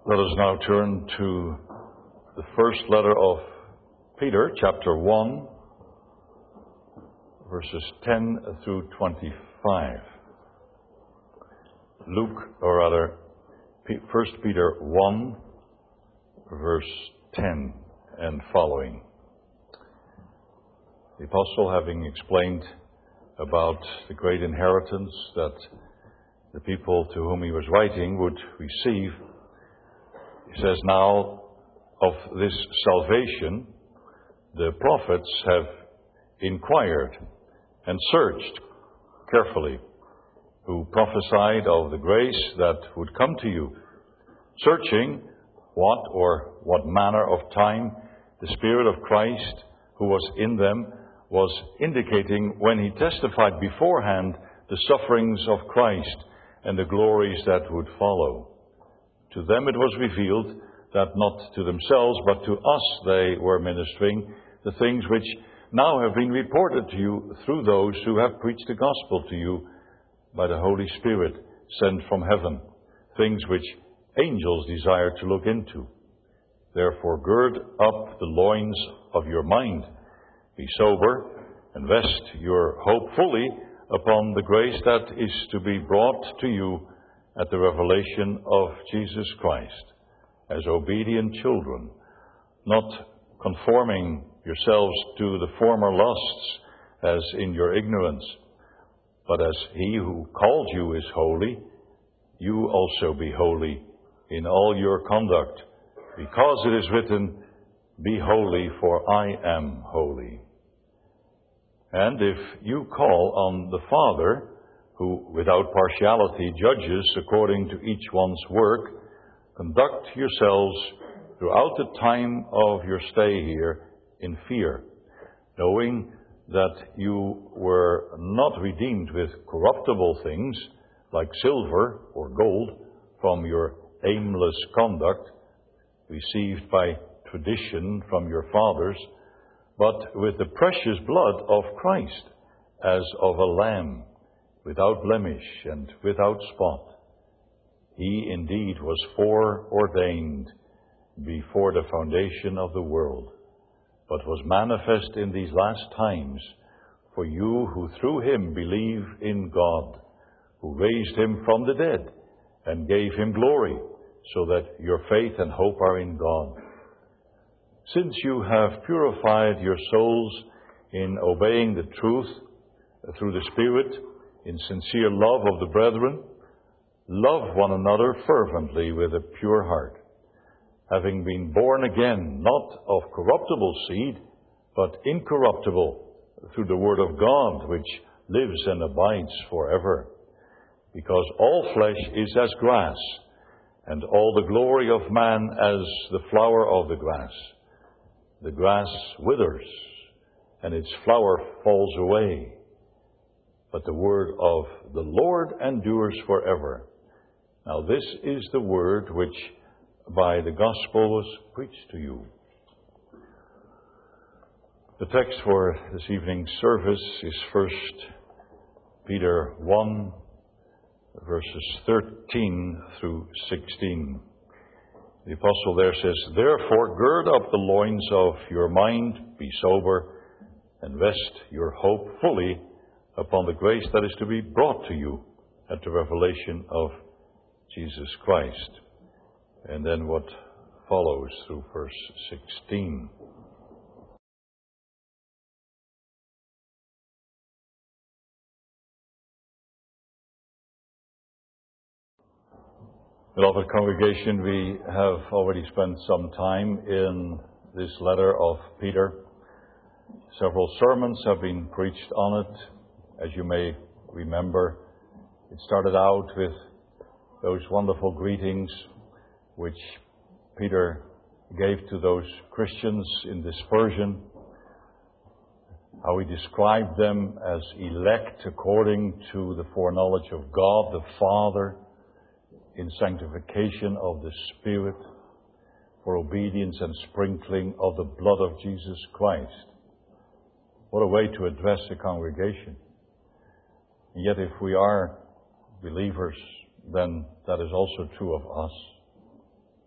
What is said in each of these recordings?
Let us now turn to the first letter of Peter, chapter 1, verses 10 through 25. First Peter 1, verse 10 and following. The apostle, having explained about the great inheritance that the people to whom he was writing would receive, he says, now of this salvation the prophets have inquired and searched carefully, who prophesied of the grace that would come to you, searching what manner of time the Spirit of Christ who was in them was indicating when he testified beforehand the sufferings of Christ and the glories that would follow. To them it was revealed that not to themselves but to us they were ministering the things which now have been reported to you through those who have preached the gospel to you by the Holy Spirit sent from heaven, things which angels desire to look into. Therefore gird up the loins of your mind, be sober, and vest your hope fully upon the grace that is to be brought to you at the revelation of Jesus Christ, as obedient children, not conforming yourselves to the former lusts as in your ignorance, but as he who called you is holy, you also be holy in all your conduct, because it is written, be holy, for I am holy. And if you call on the Father, who without partiality judges according to each one's work, conduct yourselves throughout the time of your stay here in fear, knowing that you were not redeemed with corruptible things like silver or gold from your aimless conduct received by tradition from your fathers, but with the precious blood of Christ, as of a lamb, without blemish and without spot. He indeed was foreordained before the foundation of the world, but was manifest in these last times for you who through him believe in God, who raised him from the dead and gave him glory, so that your faith and hope are in God. Since you have purified your souls in obeying the truth through the Spirit, in sincere love of the brethren, love one another fervently with a pure heart, having been born again, not of corruptible seed, but incorruptible, through the word of God, which lives and abides forever. Because all flesh is as grass, and all the glory of man as the flower of the grass. The grass withers, and its flower falls away, but the word of the Lord endures forever. Now this is the word which by the gospel was preached to you. The text for this evening's service is 1 Peter 1, verses 13 through 16. The apostle there says, therefore gird up the loins of your mind, be sober, and vest your hope fully upon the grace that is to be brought to you at the revelation of Jesus Christ. And then what follows through verse 16. Beloved congregation, we have already spent some time in this letter of Peter. Several sermons have been preached on it. As you may remember, it started out with those wonderful greetings which Peter gave to those Christians in dispersion, how he described them as elect according to the foreknowledge of God the Father, in sanctification of the Spirit, for obedience and sprinkling of the blood of Jesus Christ. What a way to address a congregation. And yet if we are believers, then that is also true of us.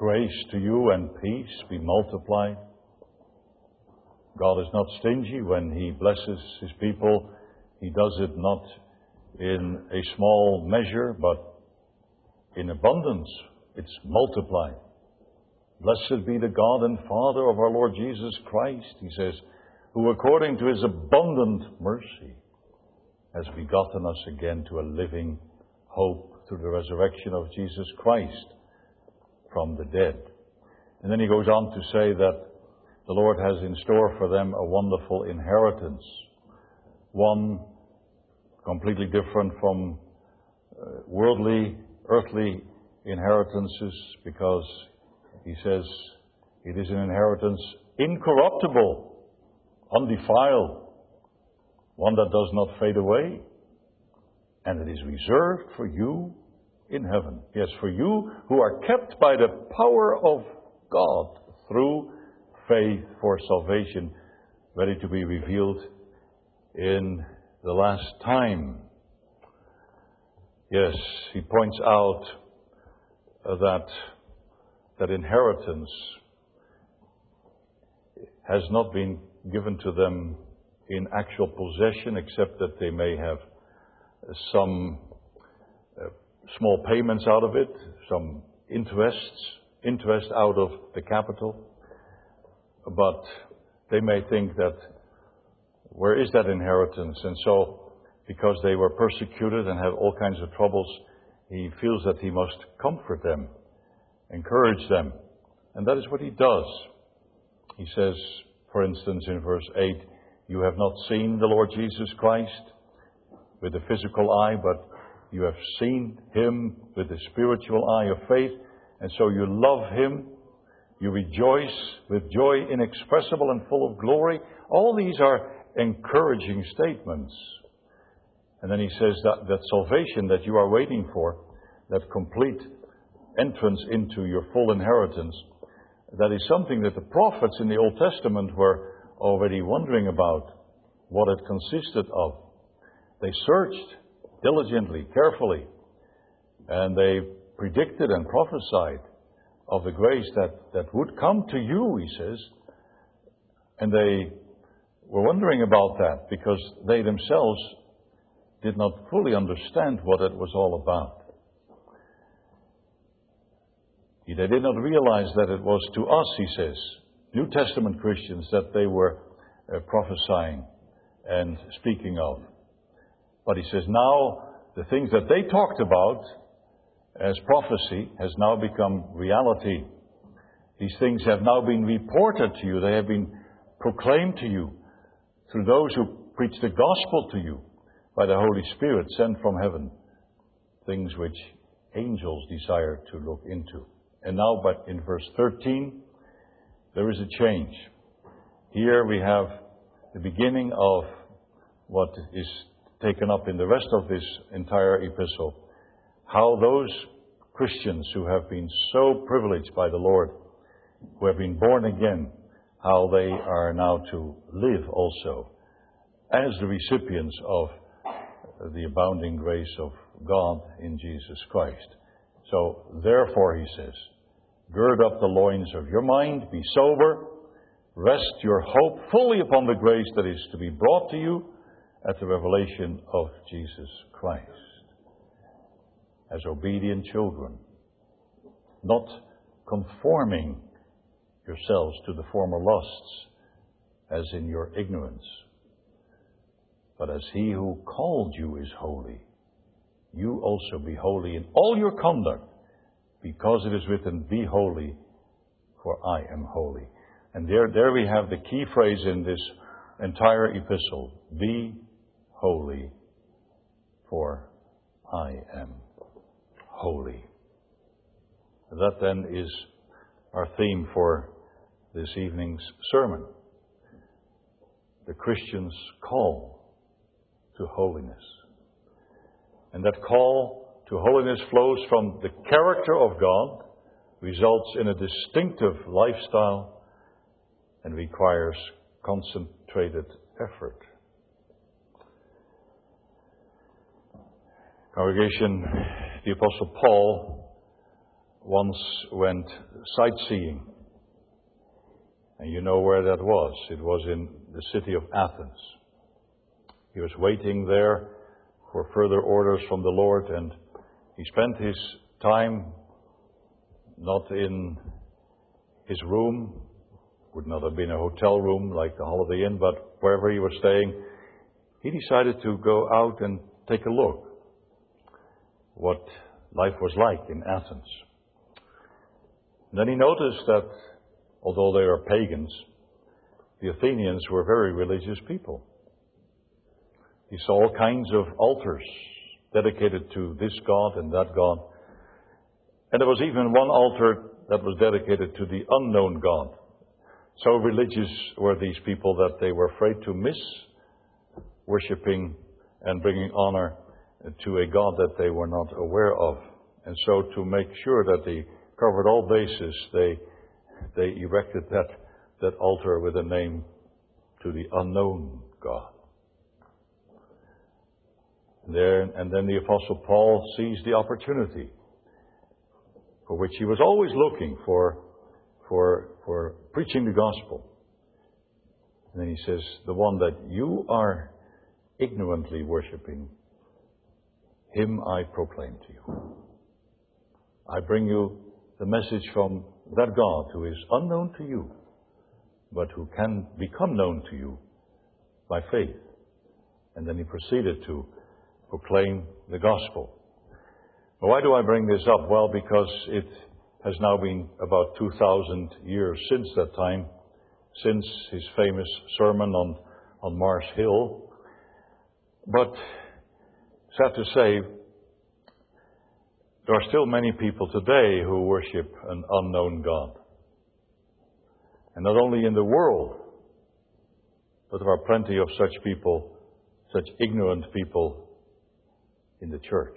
Grace to you and peace be multiplied. God is not stingy when He blesses His people. He does it not in a small measure, but in abundance. It's multiplied. Blessed be the God and Father of our Lord Jesus Christ, He says, who according to His abundant mercy has begotten us again to a living hope through the resurrection of Jesus Christ from the dead. And then he goes on to say that the Lord has in store for them a wonderful inheritance, one completely different from worldly, earthly inheritances, because he says it is an inheritance incorruptible, undefiled, one that does not fade away, and it is reserved for you in heaven. Yes, for you who are kept by the power of God through faith for salvation, ready to be revealed in the last time. Yes, he points out that inheritance has not been given to them in actual possession, except that they may have some small payments out of it, some interest out of the capital. But they may think that, where is that inheritance? And so, because they were persecuted and have all kinds of troubles, he feels that he must comfort them, encourage them. And that is what he does. He says, for instance, in verse 8, you have not seen the Lord Jesus Christ with the physical eye, but you have seen Him with the spiritual eye of faith, and so you love Him. You rejoice with joy inexpressible and full of glory. All these are encouraging statements. And then he says that salvation that you are waiting for, that complete entrance into your full inheritance, that is something that the prophets in the Old Testament were already wondering about, what it consisted of. They searched diligently, carefully, and they predicted and prophesied of the grace that would come to you, he says. And they were wondering about that because they themselves did not fully understand what it was all about. They did not realize that it was to us, he says, New Testament Christians, that they were prophesying and speaking of. But he says now the things that they talked about as prophecy has now become reality. These things have now been reported to you. They have been proclaimed to you through those who preach the gospel to you by the Holy Spirit sent from heaven. Things which angels desire to look into. And now, but in verse 13, there is a change. Here we have the beginning of what is taken up in the rest of this entire epistle. How those Christians who have been so privileged by the Lord, who have been born again, how they are now to live also as the recipients of the abounding grace of God in Jesus Christ. So, therefore, he says, gird up the loins of your mind, be sober, rest your hope fully upon the grace that is to be brought to you at the revelation of Jesus Christ. As obedient children, not conforming yourselves to the former lusts, as in your ignorance, but as He who called you is holy, you also be holy in all your conduct, because it is written, be holy, for I am holy. And there we have the key phrase in this entire epistle, be holy, for I am holy. That then is our theme for this evening's sermon. The Christian's call to holiness. And that call to holiness flows from the character of God, results in a distinctive lifestyle, and requires concentrated effort. Congregation, the Apostle Paul once went sightseeing. And you know where that was. It was in the city of Athens. He was waiting there for further orders from the Lord, and he spent his time not in his room, would not have been a hotel room like the Holiday Inn, but wherever he was staying, he decided to go out and take a look what life was like in Athens. And then he noticed that although they were pagans, the Athenians were very religious people. He saw all kinds of altars dedicated to this god and that god. And there was even one altar that was dedicated to the unknown God. So religious were these people that they were afraid to miss worshipping and bringing honor to a God that they were not aware of. And so to make sure that they covered all bases, they erected that altar with a name to the unknown God. And then the Apostle Paul sees the opportunity for which he was always looking for preaching the gospel. And then he says, the one that you are ignorantly worshiping, him I proclaim to you. I bring you the message from that God who is unknown to you, but who can become known to you by faith. And then he proceeded to proclaim the gospel. Why do I bring this up? Well, because it has now been about 2,000 years since that time, since his famous sermon on Mars Hill. But sad to say, there are still many people today who worship an unknown God. And not only in the world, but there are plenty of such people, such ignorant people in the church.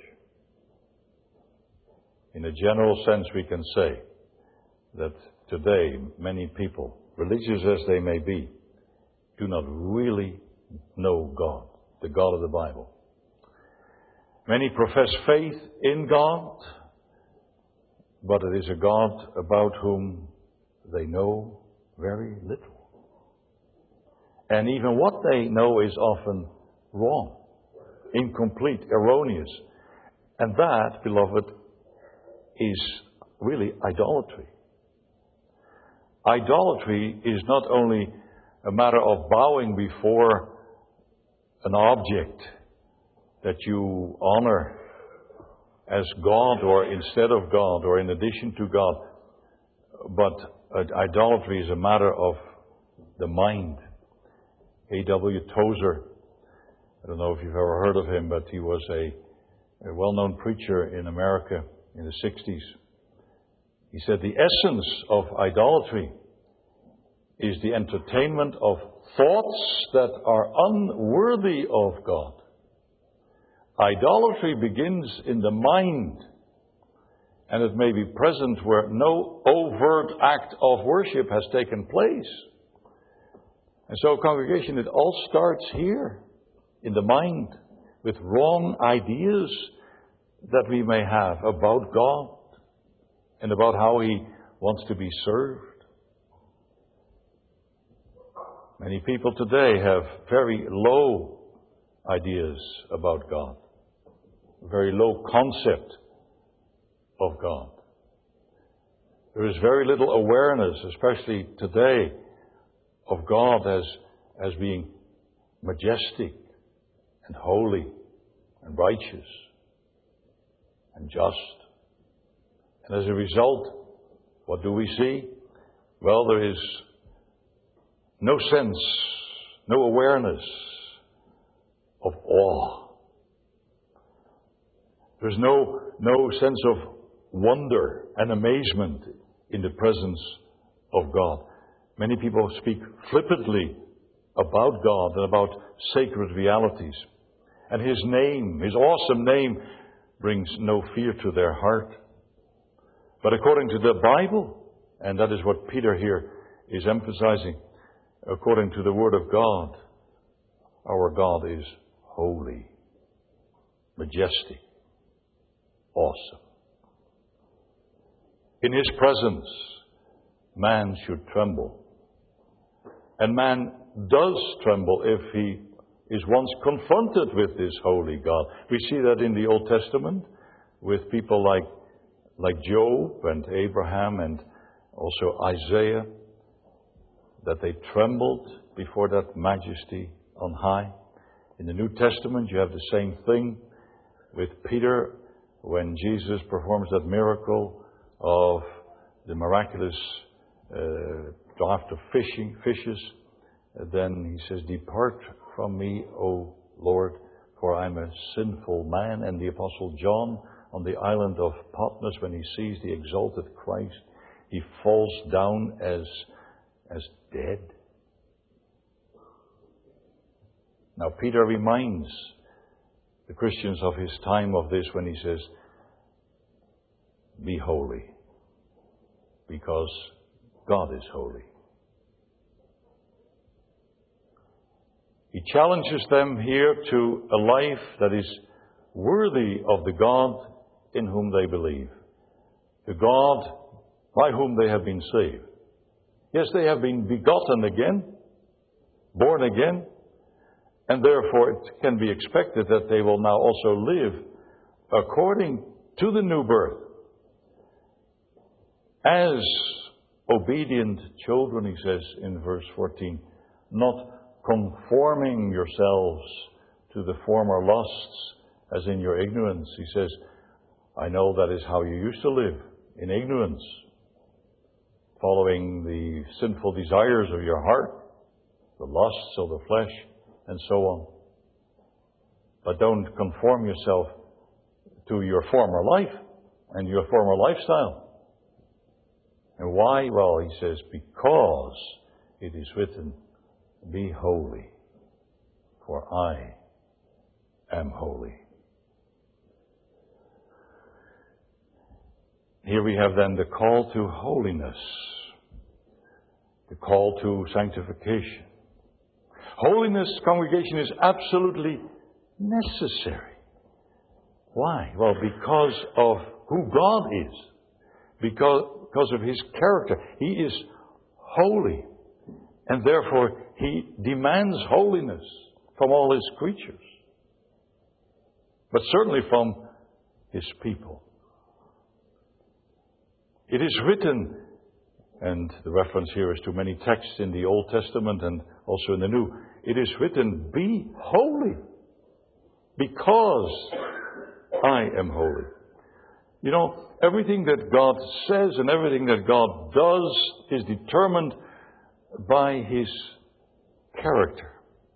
In a general sense, we can say that today many people, religious as they may be, do not really know God, the God of the Bible. Many profess faith in God, but it is a God about whom they know very little. And even what they know is often wrong, incomplete, erroneous. And that, beloved, is really idolatry. Idolatry is not only a matter of bowing before an object that you honor as God or instead of God or in addition to God, but idolatry is a matter of the mind. A.W. Tozer, I don't know if you've ever heard of him, but he was a well-known preacher in America in the 60s. He said, the essence of idolatry is the entertainment of thoughts that are unworthy of God. Idolatry begins in the mind, and it may be present where no overt act of worship has taken place. And so, congregation, it all starts here, in the mind, with wrong ideas that we may have about God and about how He wants to be served. Many people today have very low ideas about God, very low concept of God. There is very little awareness, especially today, of God as being majestic and holy and righteous and just. And as a result, what do we see? Well, there is no sense, no awareness of awe. There's no sense of wonder and amazement in the presence of God. Many people speak flippantly about God and about sacred realities. And His name, His awesome name, brings no fear to their heart. But according to the Bible, and that is what Peter here is emphasizing, according to the Word of God, our God is holy, majestic, awesome. In His presence, man should tremble. And man does tremble if he is once confronted with this holy God. We see that in the Old Testament with people like Job and Abraham and also Isaiah, that they trembled before that majesty on high. In the New Testament, you have the same thing with Peter when Jesus performs that miracle of the miraculous draught of fishes. Then he says, "Depart from me, O Lord, for I'm a sinful man." And the Apostle John on the island of Patmos, when he sees the exalted Christ, he falls down as dead. Now Peter reminds the Christians of his time of this when he says, "Be holy, because God is holy." He challenges them here to a life that is worthy of the God in whom they believe, the God by whom they have been saved. Yes, they have been begotten again, born again, and therefore it can be expected that they will now also live according to the new birth. As obedient children, he says in verse 14, not conforming yourselves to the former lusts as in your ignorance. He says, I know that is how you used to live, in ignorance, following the sinful desires of your heart, the lusts of the flesh, and so on. But don't conform yourself to your former life and your former lifestyle. And why? Well, he says, because it is written, be holy, for I am holy. Here we have then the call to holiness, the call to sanctification. Holiness, congregation, is absolutely necessary. Why? Well, because of who God is, because of His character. He is holy, and therefore He demands holiness from all His creatures, but certainly from His people. It is written, and the reference here is to many texts in the Old Testament and also in the New. It is written, be holy, because I am holy. You know, everything that God says and everything that God does is determined by His character.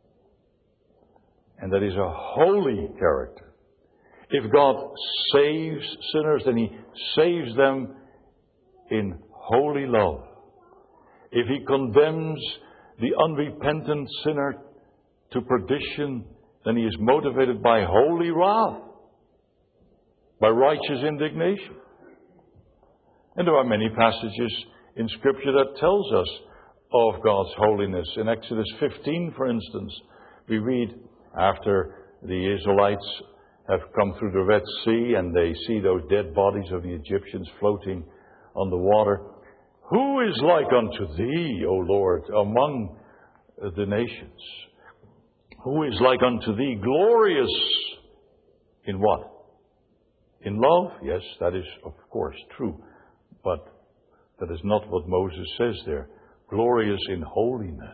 And that is a holy character. If God saves sinners, then He saves them in holy love. If He condemns the unrepentant sinner to perdition, then He is motivated by holy wrath, by righteous indignation. And there are many passages in Scripture that tells us of God's holiness. In Exodus 15, for instance, we read, after the Israelites have come through the Red Sea and they see those dead bodies of the Egyptians floating on the water, who is like unto thee, O Lord, among the nations? Who is like unto thee, glorious in what? In love? Yes, that is of course true. But that is not what Moses says there. Glorious in holiness,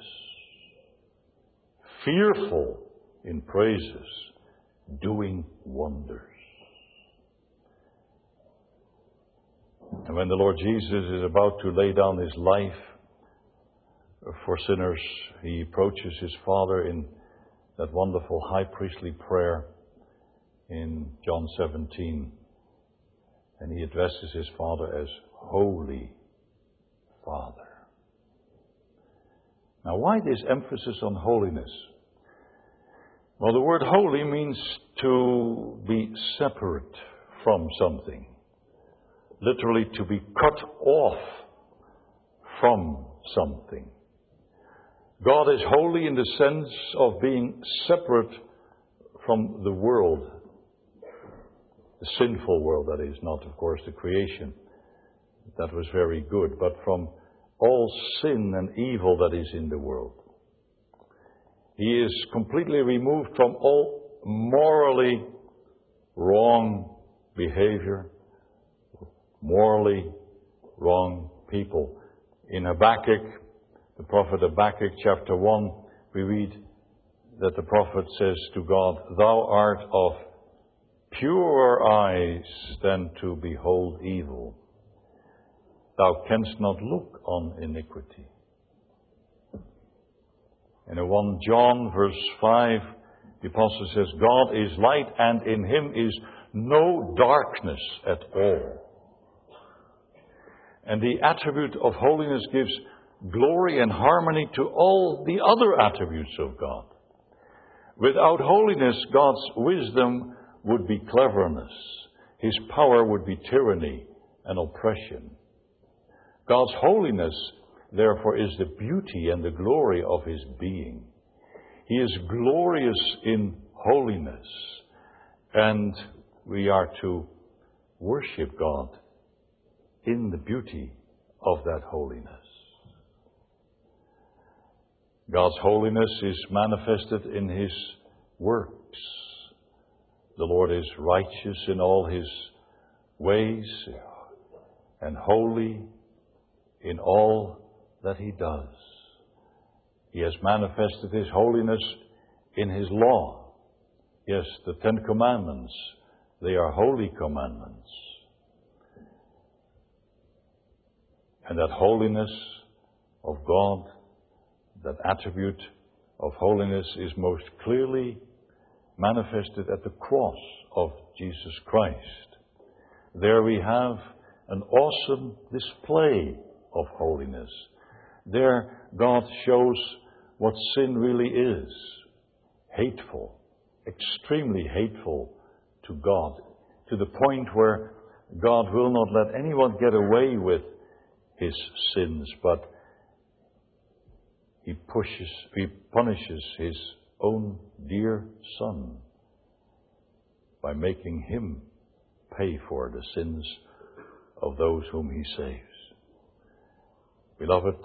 fearful in praises, doing wonders. And when the Lord Jesus is about to lay down His life for sinners, He approaches His Father in that wonderful high priestly prayer in John 17. And He addresses His Father as Holy Father. Now, why this emphasis on holiness? Well, the word holy means to be separate from something. Literally, to be cut off from something. God is holy in the sense of being separate from the world. The sinful world, that is, not, of course, the creation. That was very good, but from all sin and evil that is in the world. He is completely removed from all morally wrong behavior, morally wrong people. In Habakkuk, the prophet Habakkuk, chapter 1, we read that the prophet says to God, "Thou art of purer eyes than to behold evil. Thou canst not look on iniquity." And in 1 John verse 5, the apostle says, "God is light, and in him is no darkness at all." And the attribute of holiness gives glory and harmony to all the other attributes of God. Without holiness, God's wisdom would be cleverness. His power would be tyranny and oppression. God's holiness, therefore, is the beauty and the glory of His being. He is glorious in holiness, and we are to worship God in the beauty of that holiness. God's holiness is manifested in His works. The Lord is righteous in all His ways and holy in all that He does. He has manifested His holiness in His law. Yes, the 10 Commandments, they are holy commandments. And that holiness of God, that attribute of holiness, is most clearly manifested at the cross of Jesus Christ. There we have an awesome display of holiness. There God shows what sin really is. Hateful, extremely hateful to God, to the point where God will not let anyone get away with his sins, but He punishes His own dear Son by making Him pay for the sins of those whom He saves. Beloved,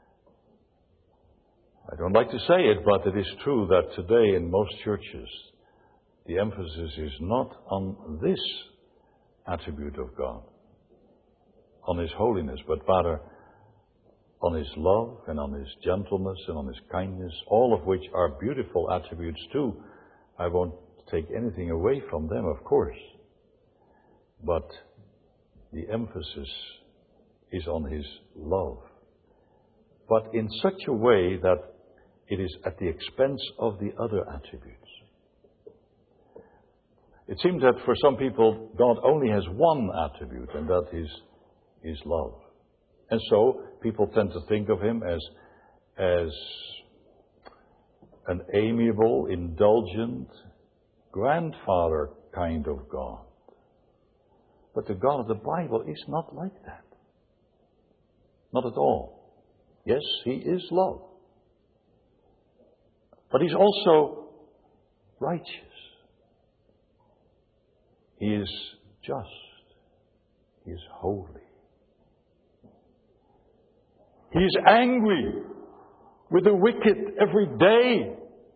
I don't like to say it, but it is true that today in most churches the emphasis is not on this attribute of God, on His holiness, but rather on His love and on His gentleness and on His kindness, all of which are beautiful attributes too. I won't take anything away from them, of course. But the emphasis is on His love. But in such a way that it is at the expense of the other attributes. It seems that for some people, God only has one attribute, and that is love. And so people tend to think of Him as an amiable, indulgent, grandfather kind of God. But the God of the Bible is not like that. Not at all. Yes, He is love. But He's also righteous. He is just. He is holy. He is angry with the wicked every day.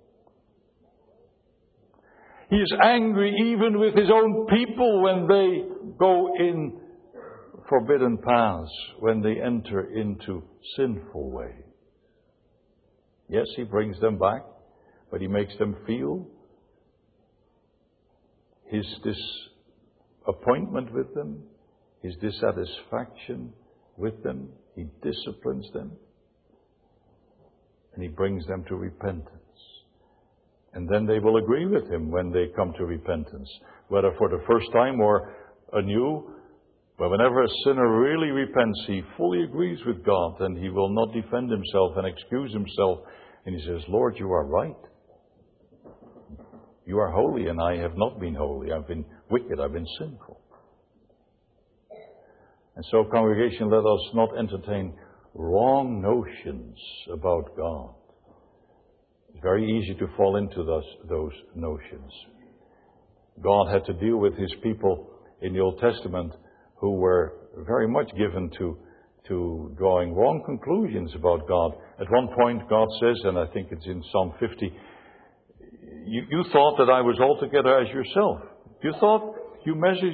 He is angry even with His own people when they go in forbidden paths, when they enter into sinful ways. Yes, He brings them back, but He makes them feel His disappointment with them, His dissatisfaction with them. He disciplines them, and He brings them to repentance. And then they will agree with Him when they come to repentance, whether for the first time or anew. But whenever a sinner really repents, he fully agrees with God, and he will not defend himself and excuse himself. And he says, "Lord, you are right. You are holy, and I have not been holy. I've been wicked. I've been sinful." And so, congregation, let us not entertain wrong notions about God. It's very easy to fall into those notions. God had to deal with His people in the Old Testament who were very much given to drawing wrong conclusions about God. At one point, God says, and I think it's in Psalm 50, you thought that I was altogether as yourself. You thought you measured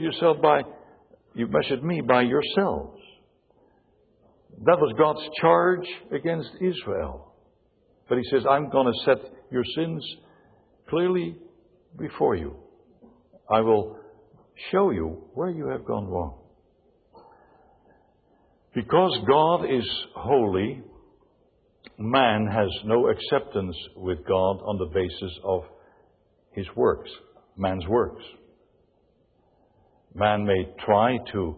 me by yourselves. That was God's charge against Israel. But He says, I'm going to set your sins clearly before you. I will show you where you have gone wrong. Because God is holy, man has no acceptance with God on the basis of his works, man's works. Man may try to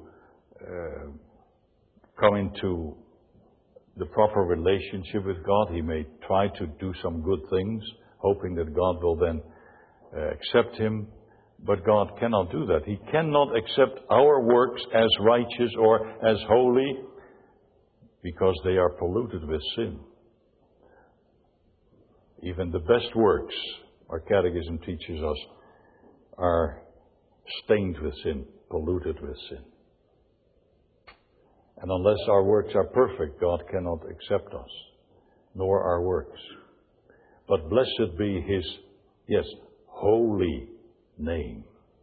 come into the proper relationship with God. He may try to do some good things, hoping that God will then accept him. But God cannot do that. He cannot accept our works as righteous or as holy because they are polluted with sin. Even the best works, our catechism teaches us, are stained with sin, polluted with sin. And unless our works are perfect, God cannot accept us, nor our works. But blessed be His, holy name.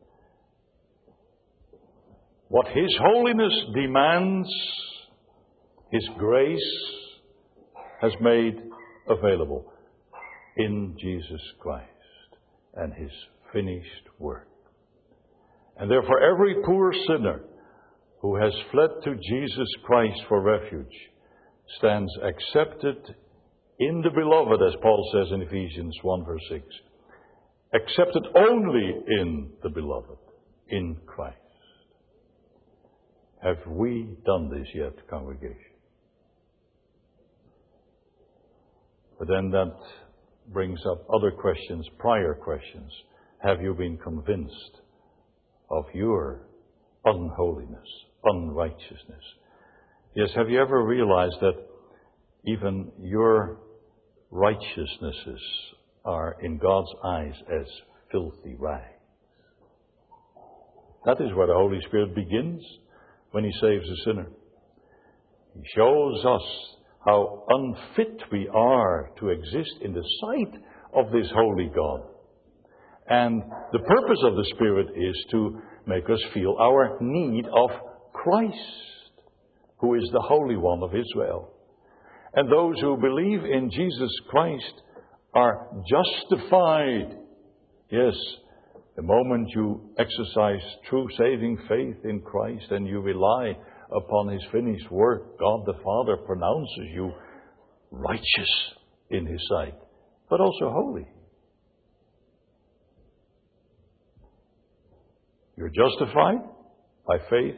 What His holiness demands, His grace has made available in Jesus Christ and His finished work. And therefore every poor sinner who has fled to Jesus Christ for refuge stands accepted in the beloved, as Paul says in Ephesians 1 verse 6. Accepted only in the beloved, in Christ. Have we done this yet, congregation? But then that brings up other questions, prior questions. Have you been convinced of your unholiness, unrighteousness? Yes, have you ever realized that even your righteousnesses are in God's eyes as filthy rags? That is where the Holy Spirit begins when He saves a sinner. He shows us how unfit we are to exist in the sight of this holy God. And the purpose of the Spirit is to make us feel our need of Christ, who is the Holy One of Israel. And those who believe in Jesus Christ are justified. Yes, the moment you exercise true saving faith in Christ and you rely upon His finished work, God the Father pronounces you righteous in His sight, but also holy. You're justified by faith,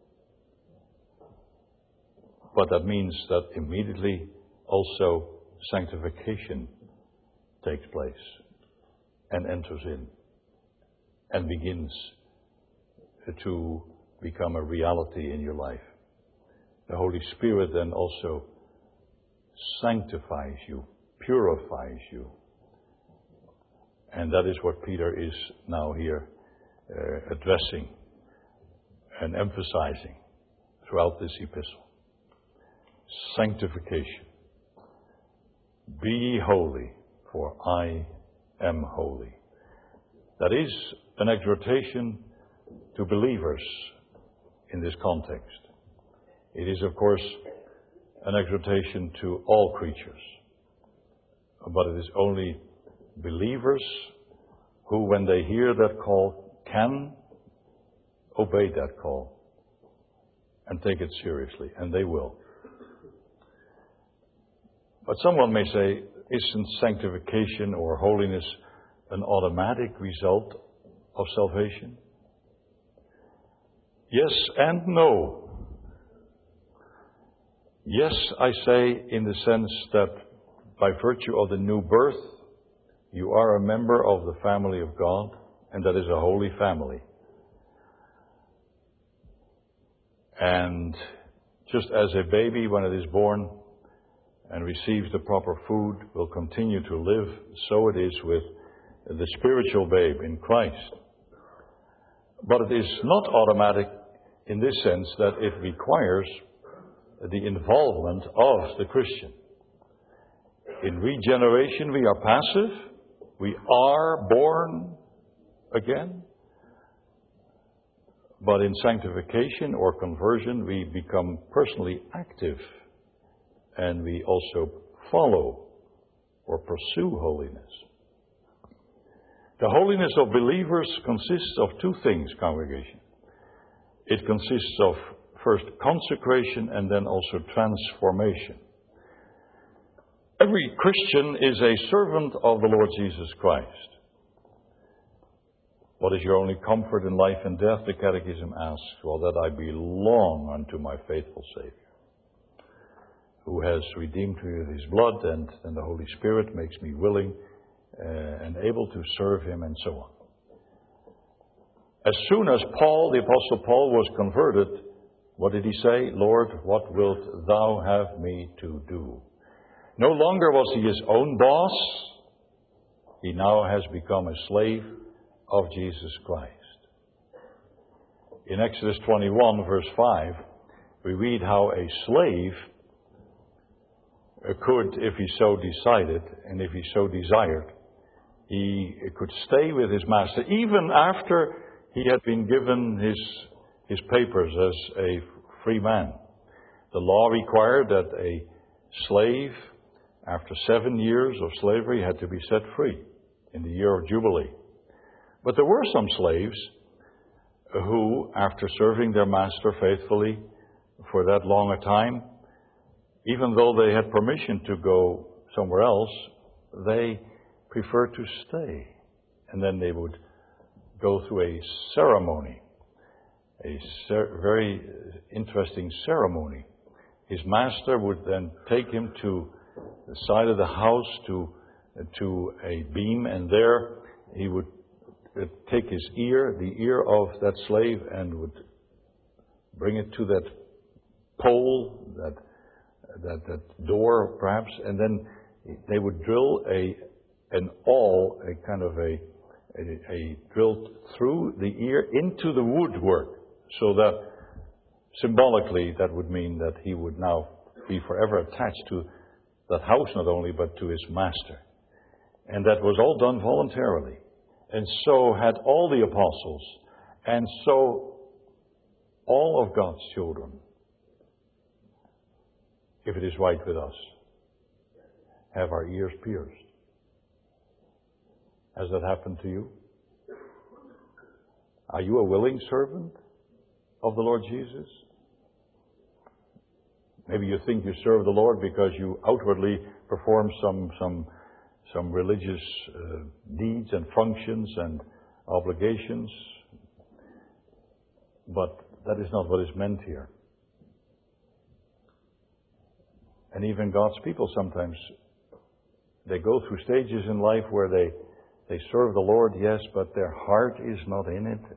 but that means that immediately also sanctification takes place and enters in and begins to become a reality in your life. The Holy Spirit then also sanctifies you, purifies you. And that is what Peter is now here addressing and emphasizing throughout this epistle. Sanctification. Be ye holy, for I am holy. That is an exhortation to believers in this context. It is, of course, an exhortation to all creatures. But it is only believers who, when they hear that call, can obey that call and take it seriously, and they will. But someone may say, isn't sanctification or holiness an automatic result of salvation? Yes and no. Yes, I say in the sense that by virtue of the new birth, you are a member of the family of God, and that is a holy family. And just as a baby, when it is born and receives the proper food, will continue to live, so it is with the spiritual babe in Christ. But it is not automatic in this sense that it requires the involvement of the Christian. In regeneration, we are passive. We are born again. But in sanctification or conversion, we become personally active. And we also follow or pursue holiness. The holiness of believers consists of two things, congregation. It consists of first consecration and then also transformation. Every Christian is a servant of the Lord Jesus Christ. What is your only comfort in life and death? The Catechism asks, well, that I belong unto my faithful Savior, who has redeemed me with His blood, and the Holy Spirit makes me willing and able to serve Him, and so on. As soon as Paul, the Apostle Paul, was converted, what did he say? Lord, what wilt thou have me to do? No longer was he his own boss. He now has become a slave of Jesus Christ. In Exodus 21, verse 5, we read how a slave could, if he so decided, and if he so desired, he could stay with his master, even after he had been given his papers as a free man. The law required that a slave, after 7 years of slavery, had to be set free in the year of Jubilee. But there were some slaves who, after serving their master faithfully for that long a time, even though they had permission to go somewhere else, they preferred to stay. And then they would go through a ceremony, very interesting ceremony. His master would then take him to the side of the house to a beam, and there he would take his ear, the ear of that slave, and would bring it to that pole, that door perhaps, and then they would drill an awl, a kind of a drilled through the ear into the woodwork, so that symbolically that would mean that he would now be forever attached to that house not only, but to his master. And that was all done voluntarily. And so had all the apostles, and so all of God's children, if it is right with us, have our ears pierced. Has that happened to you? Are you a willing servant of the Lord Jesus? Maybe you think you serve the Lord because you outwardly perform some religious deeds and functions and obligations. But that is not what is meant here. And even God's people sometimes, they go through stages in life where they serve the Lord, yes, but their heart is not in it.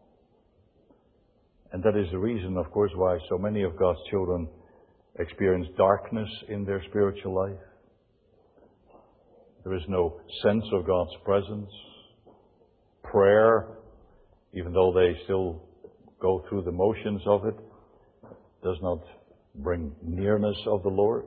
And that is the reason, of course, why so many of God's children experience darkness in their spiritual life. There is no sense of God's presence. Prayer, even though they still go through the motions of it, does not bring nearness of the Lord.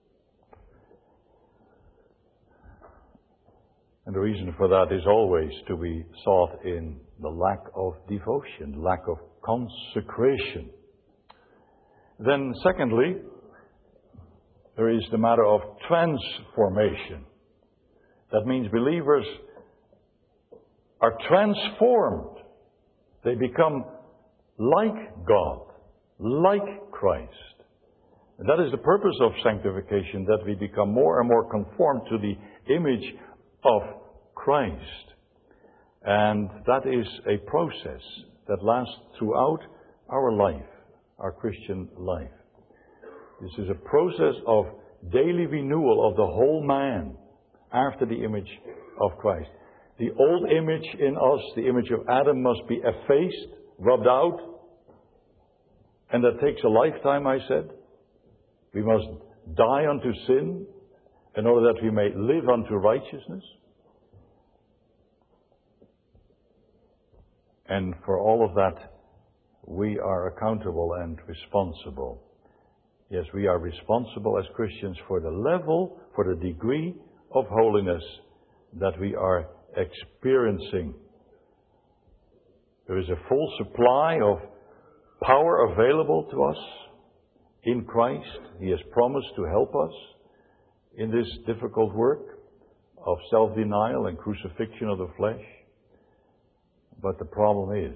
And the reason for that is always to be sought in the lack of devotion, lack of consecration. Then secondly, there is the matter of transformation. That means believers are transformed. They become like God, like Christ. And that is the purpose of sanctification, that we become more and more conformed to the image of Christ. And that is a process that lasts throughout our life, our Christian life. This is a process of daily renewal of the whole man after the image of Christ. The old image in us, the image of Adam, must be effaced, rubbed out. And that takes a lifetime, I said. We must die unto sin in order that we may live unto righteousness. And for all of that we are accountable and responsible. Yes, we are responsible as Christians for the level, for the degree of holiness that we are experiencing. There is a full supply of power available to us in Christ. He has promised to help us in this difficult work of self-denial and crucifixion of the flesh. But the problem is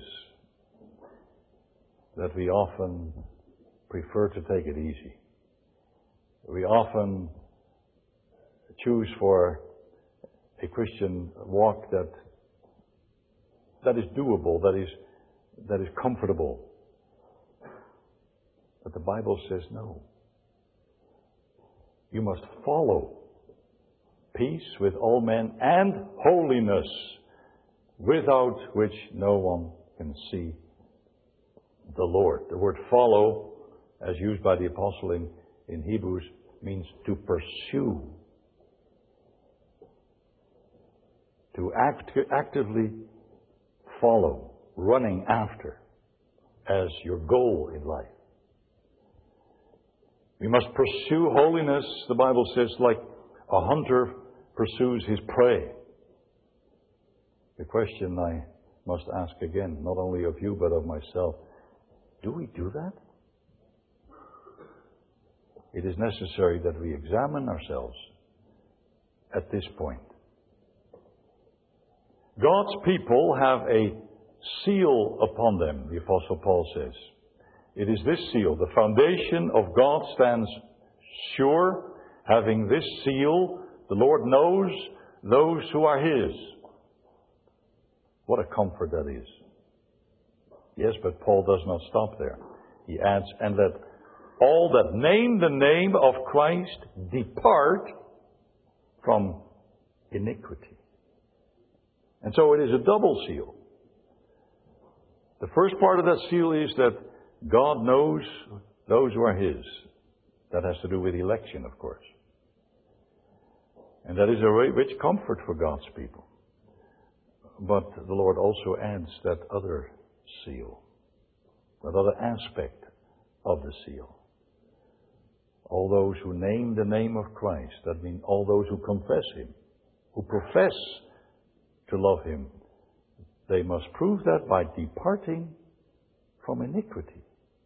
that we often prefer to take it easy. We often choose for a Christian walk that is doable, that is comfortable. But the Bible says no. You must follow peace with all men and holiness, without which no one can see the Lord. The word follow, as used by the apostle in Hebrews, means to pursue. To actively follow, running after, as your goal in life. We must pursue holiness, the Bible says, like a hunter pursues his prey. The question I must ask again, not only of you but of myself, do we do that? It is necessary that we examine ourselves at this point. God's people have a seal upon them, the Apostle Paul says. It is this seal. The foundation of God stands sure. Having this seal, the Lord knows those who are His. What a comfort that is. Yes, but Paul does not stop there. He adds, and let all that name the name of Christ depart from iniquity. And so it is a double seal. The first part of that seal is that God knows those who are His. That has to do with election, of course. And that is a rich comfort for God's people. But the Lord also adds that other seal, that other aspect of the seal. All those who name the name of Christ, that means all those who confess Him, who profess to love Him, they must prove that by departing from iniquity.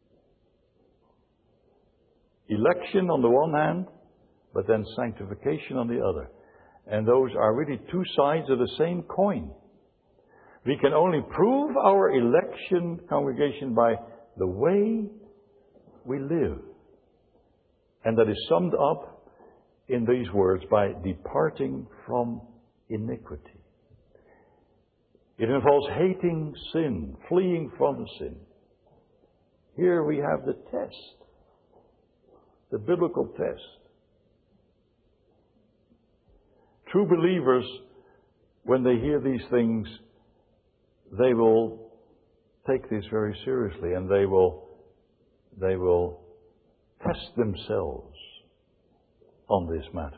Election on the one hand, but then sanctification on the other. And those are really two sides of the same coin. We can only prove our election, congregation, by the way we live. And that is summed up in these words, by departing from iniquity. It involves hating sin, fleeing from sin. Here we have the test, the biblical test. True believers, when they hear these things, they will take this very seriously, and they will test themselves on this matter.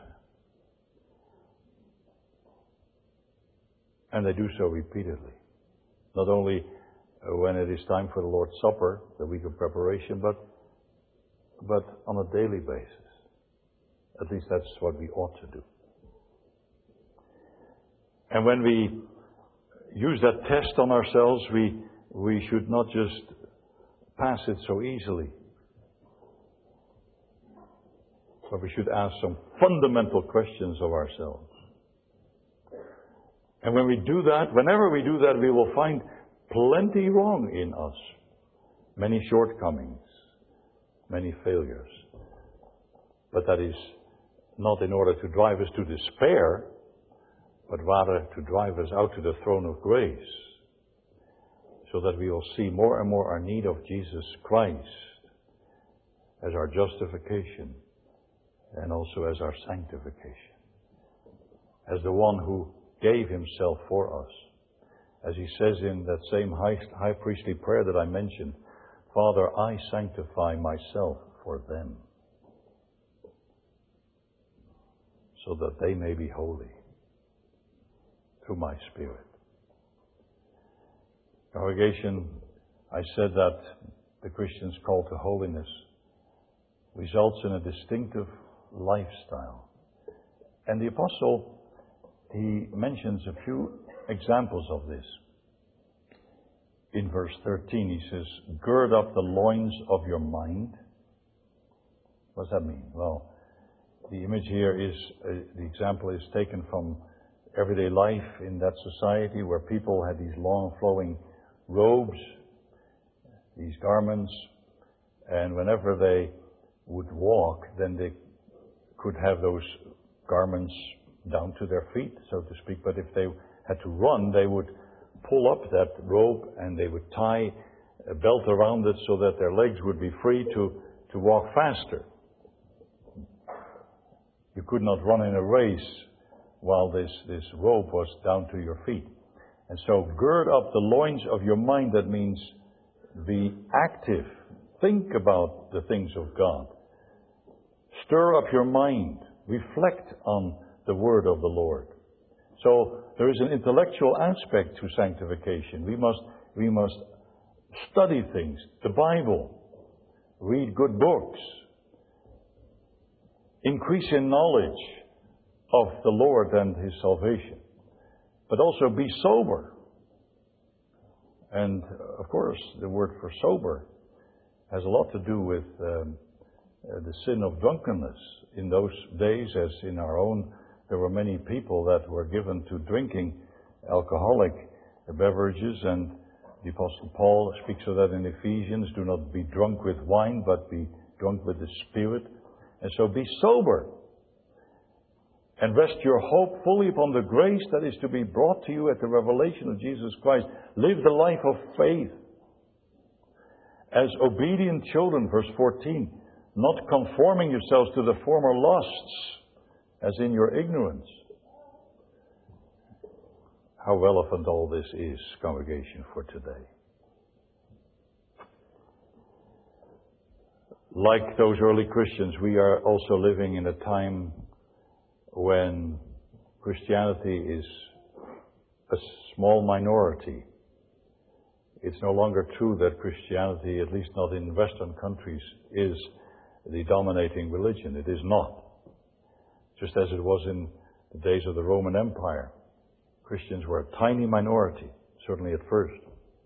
And they do so repeatedly. Not only when it is time for the Lord's Supper, the week of preparation, but on a daily basis. At least that's what we ought to do. And when we use that test on ourselves, we should not just pass it so easily. But we should ask some fundamental questions of ourselves. And when we do that, whenever we do that, we will find plenty wrong in us. Many shortcomings, many failures. But that is not in order to drive us to despair, but rather to drive us out to the throne of grace, so that we will see more and more our need of Jesus Christ as our justification and also as our sanctification, as the one who gave Himself for us. As He says in that same high priestly prayer that I mentioned, Father, I sanctify myself for them, so that they may be holy through my Spirit. Congregation, I said that the Christian's call to holiness results in a distinctive lifestyle. And the apostle, he mentions a few examples of this. In verse 13 he says, gird up the loins of your mind. What does that mean? Well, the image here is, the example is taken from everyday life in that society where people had these long flowing robes, these garments, and whenever they would walk, then they could have those garments down to their feet, so to speak. But if they had to run, they would pull up that robe and they would tie a belt around it so that their legs would be free to walk faster. You could not run in a race while this robe was down to your feet. And so gird up the loins of your mind. That means be active. Think about the things of God. Stir up your mind. Reflect on the word of the Lord. So there is an intellectual aspect to sanctification. We must study things, the Bible, read good books, increase in knowledge of the Lord and His salvation, but also be sober. And of course, the word for sober has a lot to do with the sin of drunkenness. In those days, as in our own, there were many people that were given to drinking alcoholic beverages, and the Apostle Paul speaks of that in Ephesians. Do not be drunk with wine, but be drunk with the Spirit. And so be sober. And rest your hope fully upon the grace that is to be brought to you at the revelation of Jesus Christ. Live the life of faith. As obedient children, verse 14, not conforming yourselves to the former lusts, as in your ignorance. How relevant all this is, congregation, for today. Like those early Christians, we are also living in a time when Christianity is a small minority. It's no longer true that Christianity, at least not in Western countries, is the dominating religion. It is not. Just as it was in the days of the Roman Empire. Christians were a tiny minority, certainly at first.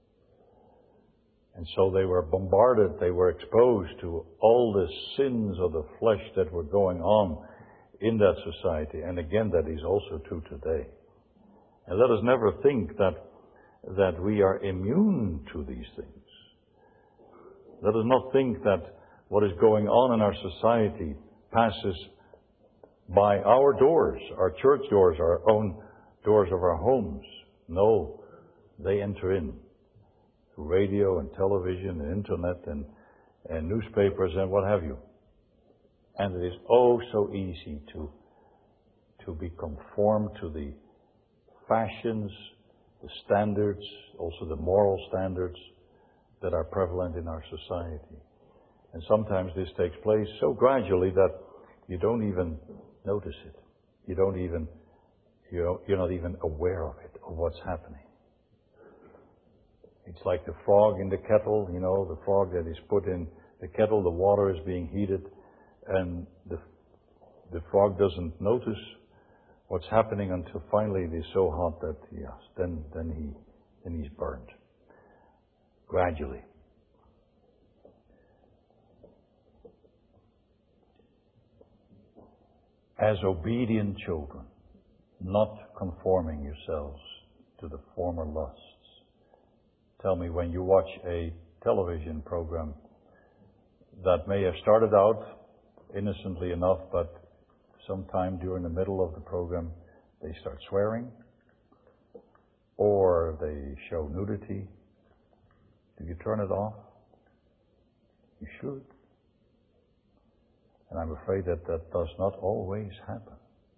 And so they were bombarded, they were exposed to all the sins of the flesh that were going on in that society. And again, that is also true today. And let us never think that we are immune to these things. Let us not think that what is going on in our society passes by our doors, our church doors, our own doors of our homes. No, they enter in through radio and television and internet and newspapers and what have you. And it is oh so easy to be conformed to the fashions, the standards, also the moral standards that are prevalent in our society. And sometimes this takes place so gradually that you don't even notice it. You're not even aware of it, of what's happening. It's like the frog in the kettle, the frog that is put in the kettle, the water is being heated, and the frog doesn't notice what's happening until finally it is so hot that, then he's burned. Gradually. As obedient children, not conforming yourselves to the former lusts. Tell me, when you watch a television program that may have started out innocently enough, but sometime during the middle of the program they start swearing, or they show nudity, do you turn it off? You should. And I'm afraid that does not always happen.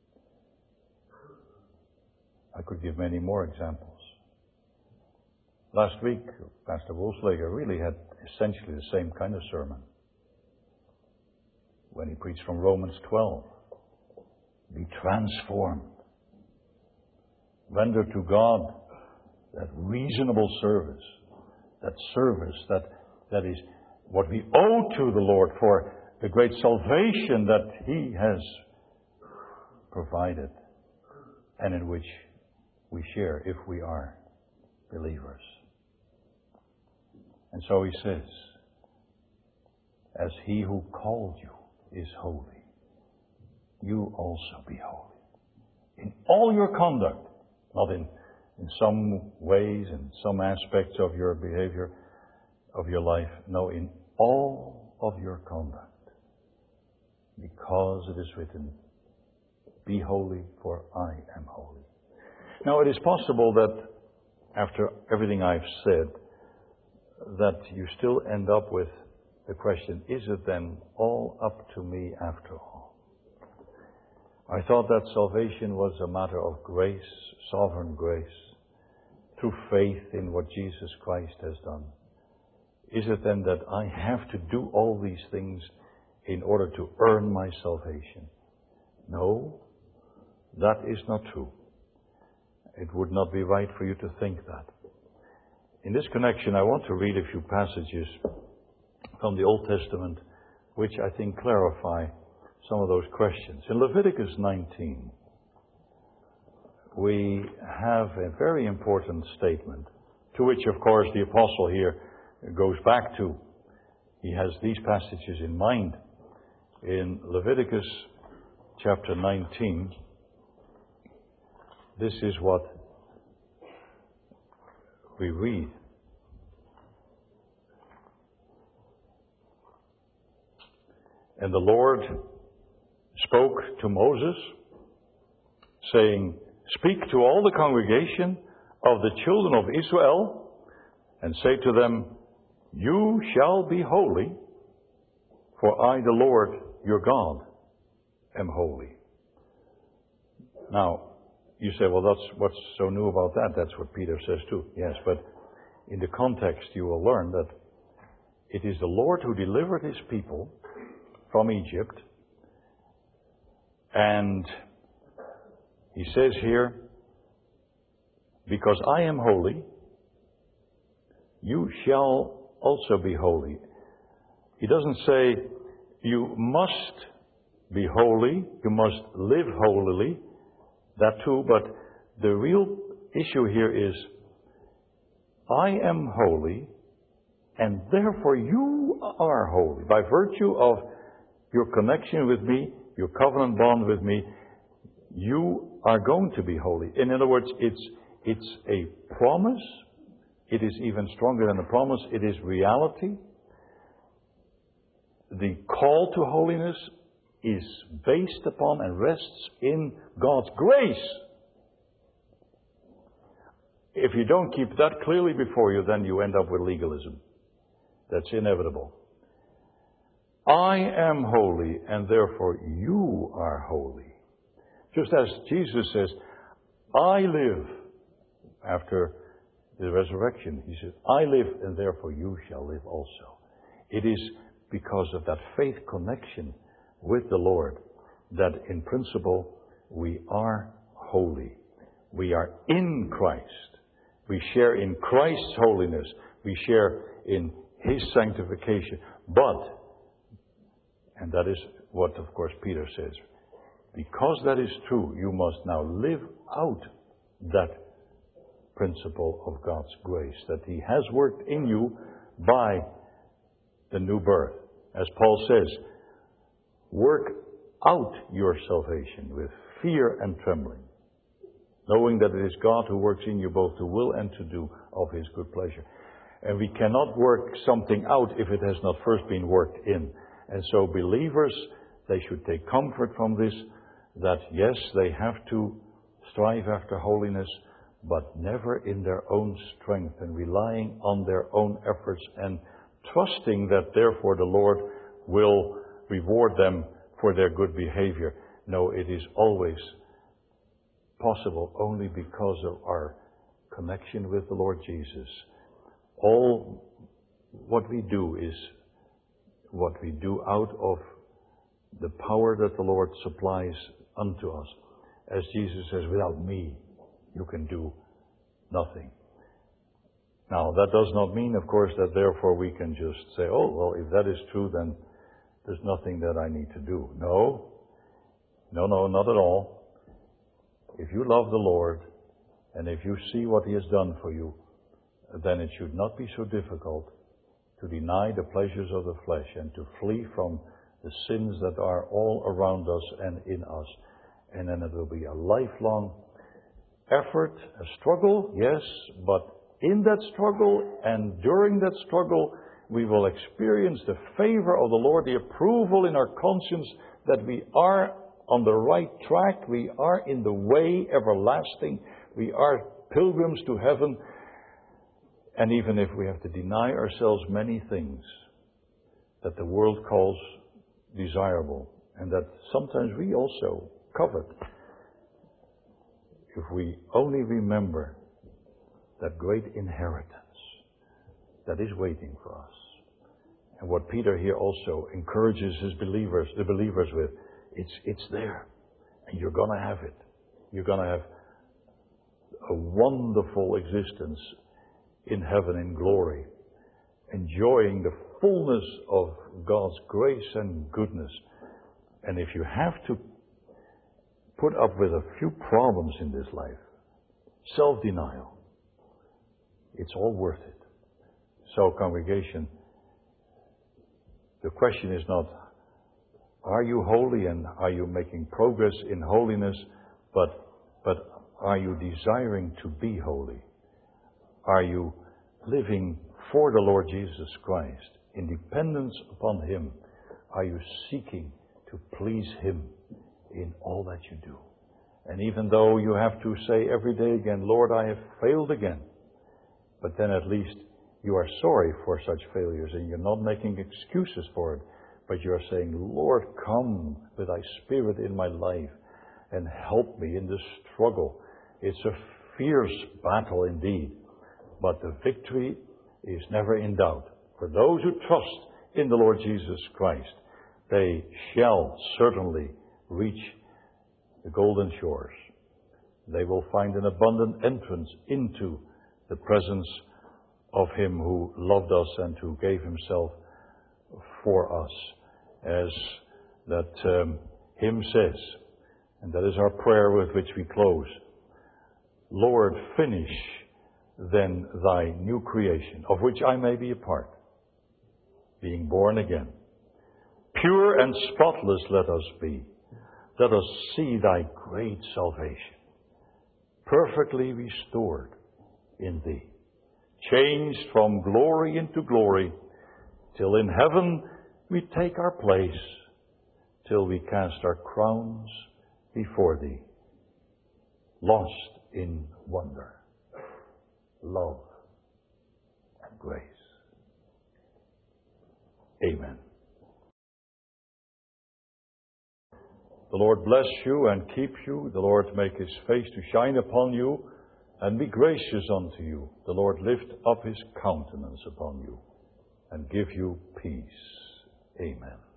I could give many more examples. Last week, Pastor Wolfslager really had essentially the same kind of sermon when he preached from Romans 12. Be transformed. Render to God that reasonable service that service, that is what we owe to the Lord for the great salvation that He has provided and in which we share if we are believers. And so He says, as He who called you is holy, you also be holy. In all your conduct, not in some ways, in some aspects of your behavior, of your life. No, in all of your conduct. Because it is written, be holy, for I am holy. Now, it is possible that after everything I've said, that you still end up with the question, is it then all up to me after all? I thought that salvation was a matter of grace, sovereign grace, through faith in what Jesus Christ has done. Is it then that I have to do all these things in order to earn my salvation? No, that is not true. It would not be right for you to think that. In this connection, I want to read a few passages from the Old Testament which I think clarify some of those questions. In Leviticus 19, we have a very important statement, to which, of course, the apostle here goes back to. He has these passages in mind. In Leviticus chapter 19, this is what we read. And the Lord spoke to Moses, saying, speak to all the congregation of the children of Israel, and say to them, you shall be holy, for I, the Lord, your God, am holy. Now, you say, well, what's so new about that? That's what Peter says too. Yes, but in the context you will learn that it is the Lord who delivered His people from Egypt. And He says here, because I am holy, you shall also be holy. He doesn't say you must be holy, you must live holily, that too, but the real issue here is, I am holy, and therefore you are holy. By virtue of your connection with me, your covenant bond with me, you are going to be holy. In other words, it's a promise. It is even stronger than a promise. It is reality. The call to holiness is based upon and rests in God's grace. If you don't keep that clearly before you, then you end up with legalism. That's inevitable. I am holy, and therefore you are holy. Just as Jesus says, I live after the resurrection. He says, I live, and therefore you shall live also. It is because of that faith connection with the Lord that in principle we are holy. We are in Christ. We share in Christ's holiness. We share in His sanctification. But, and that is what, of course, Peter says, because that is true, you must now live out that principle of God's grace that He has worked in you by the new birth. As Paul says, work out your salvation with fear and trembling, knowing that it is God who works in you both to will and to do of His good pleasure. And we cannot work something out if it has not first been worked in. And so believers, they should take comfort from this, that yes, they have to strive after holiness, but never in their own strength and relying on their own efforts and trusting that therefore the Lord will reward them for their good behavior. No, it is always possible only because of our connection with the Lord Jesus. All what we do is what we do out of the power that the Lord supplies unto us. As Jesus says, without me, you can do nothing. Now, that does not mean, of course, that therefore we can just say, oh, well, if that is true, then there's nothing that I need to do. No, not at all. If you love the Lord, and if you see what He has done for you, then it should not be so difficult to deny the pleasures of the flesh and to flee from the sins that are all around us and in us. And then it will be a lifelong effort, a struggle, yes, but in that struggle and during that struggle, we will experience the favor of the Lord, the approval in our conscience that we are on the right track, we are in the way everlasting, we are pilgrims to heaven. And even if we have to deny ourselves many things that the world calls desirable and that sometimes we also covet, if we only remember that great inheritance that is waiting for us. And what Peter here also encourages the believers with, it's there. And you're going to have it. You're going to have a wonderful existence in heaven in glory, enjoying the fullness of God's grace and goodness. And if you have to put up with a few problems in this life, self-denial, it's all worth it. So, congregation, the question is not, are you holy and are you making progress in holiness, but are you desiring to be holy? Are you living for the Lord Jesus Christ in dependence upon Him? Are you seeking to please Him in all that you do? And even though you have to say every day again, Lord, I have failed again, but then at least you are sorry for such failures and you're not making excuses for it, but you're saying, Lord, come with Thy Spirit in my life and help me in this struggle. It's a fierce battle indeed, but the victory is never in doubt. For those who trust in the Lord Jesus Christ, they shall certainly reach the golden shores. They will find an abundant entrance into the presence of Him who loved us and who gave Himself for us. As that hymn says, and that is our prayer with which we close, Lord, finish then Thy new creation, of which I may be a part, being born again. Pure and spotless let us be. Let us see Thy great salvation, perfectly restored in Thee, changed from glory into glory, till in heaven we take our place, till we cast our crowns before Thee, lost in wonder, love, and grace. Amen. The Lord bless you and keep you. The Lord make His face to shine upon you and be gracious unto you. The Lord lift up His countenance upon you and give you peace. Amen.